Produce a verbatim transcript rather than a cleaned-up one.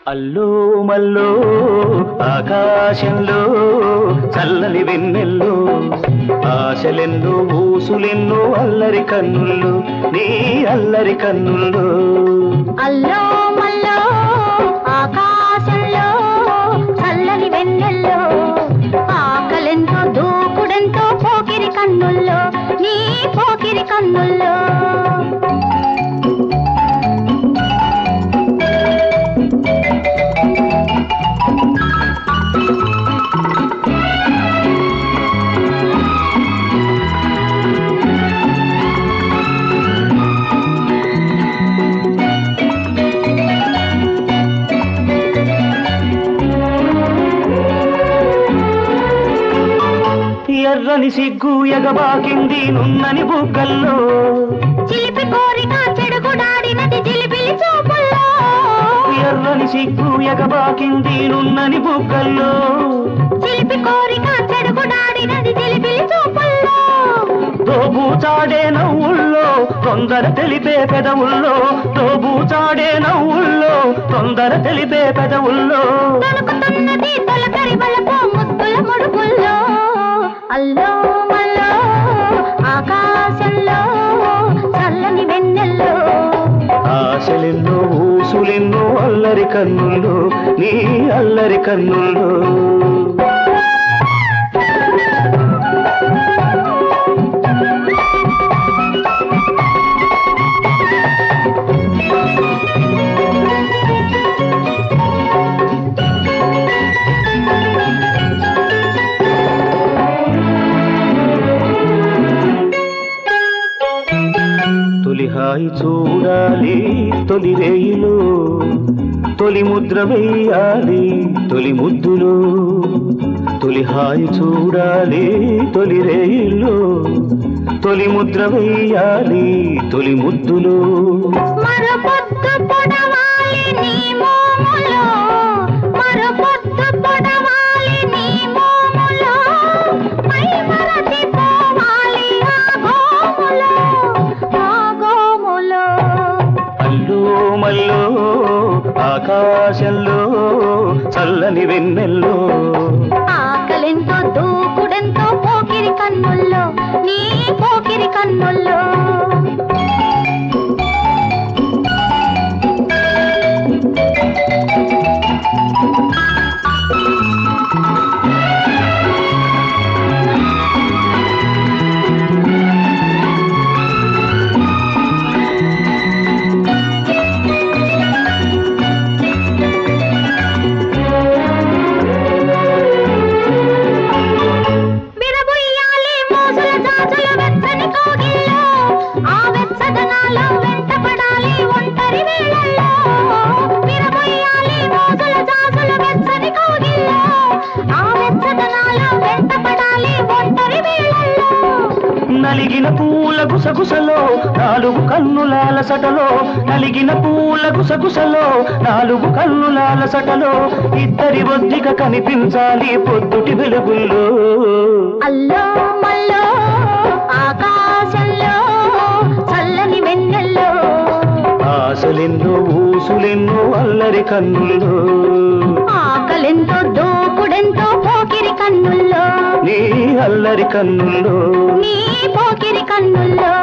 అల్లో మల్లో ఆకాశంలో చల్లని వెన్నెల్లో ఆశలెన్నో ఊసులెన్నో అల్లరి కన్నుల్లో నీ అల్లరి కన్నుల్లో. అల్లో మల్లో ఆకాశంలో చల్లని వెన్నెల్లో ఆకలెంతో దూకుడెంతో పోకిరి కన్నుల్లో నీ పోకిరి కన్నుల్లో. ఎర్రని సిగ్గు ఎగబాకింది నున్నని బుగ్గల్లో చిలిపి కోరిక చెడుగుడాడినది జిలిబిలి చూపుల్లో. ఎర్రని సిగ్గు ఎగబాకింది నున్నని బుగ్గల్లో చిలిపి కోరిక చెడుగుడాడినది జిలిబిలి చూపుల్లో. తోబూచాడే నవ్వుల్లో తొందర తెలిపే పెదవుల్లో తోబూచాడే నవ్వుల్లో తొందర తెలిపే పెదవుల్లో తొలుకుతున్నది తొలకరి వలపు ముద్దుల ముడుపుల్లో. అల్లో మల్లో ఆకాశంలో చల్లని వెన్నెల్లో ఆశలెన్నో ఊసులెన్నో అల్లరి కన్నుల్లో నీ అల్లరి కన్నుల్లో. తొలి హాయి చూడాలి తొలి రేయిలో తొలి ముద్ర వేయాలి తొలి ముద్దులో. తొలి హాయి చూడాలి తొలి రేయిలో తొలి ముద్ర వేయాలి తొలి ముద్దులో. మరపొద్దు పొడవాలి నీ మోములో మరపొద్దు పొడవాలి నీ మోములో మై మరచి పోవాలి ఆ గోములో ఆ గోములో. అల్లో మల్లో ఆకాశంలో చల్లని వెన్నెల్లో ఆకలెంతో దూకుడెంతో పోకిరి కన్నుల్లో నీ పోకిరి కన్నుల్లో. నలిగిన పూల గుసగుసలో నాలుగు కన్నులాల సటలో నలిగిన పూల గుసగుసలో నాలుగు కన్నులాల సటలో ఇద్దరి ఒద్దిక కనిపించాలి పొద్దుటి వెలుగుల్లో. అల్లో మల్లో ఆకాశంలో చల్లని వెన్నెల్లో ఆశలెన్నో ఊసులెన్నో అల్లరి కన్నుల్లో ఆకలెంతో దూకుడెంతో పోకిరి కన్నుల్లో నీ అల్లరి కన్నుల్లో నీ పోకిరి కన్నుల్లో.